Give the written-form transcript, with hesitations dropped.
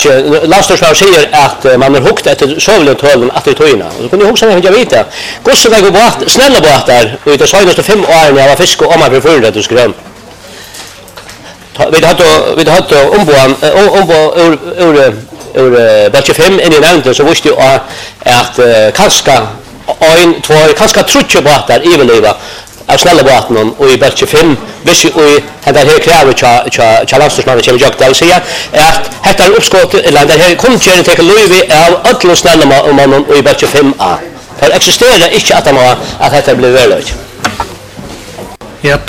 Landstorgsmannen säger att man har hukt efter sövlentölen att det tojna. Och så kunde jag också jag veta. Gosse väg båt, snälla båtar och det senaste 5 åren jag var fisk och man för förut det skulle. Vi hade ur Belche 5 in i nämnden så visste jag att kanske kanske trutje båtar överleva av snälla båten och i Belche 5 visst och det här kräver cha landstorgsmannen kommer jag att säga att detta uppskott eller det här konkurren tar löve av alla snälla mannen och i Belche 5A. För existerar inte att detta blir verkligt. Ja,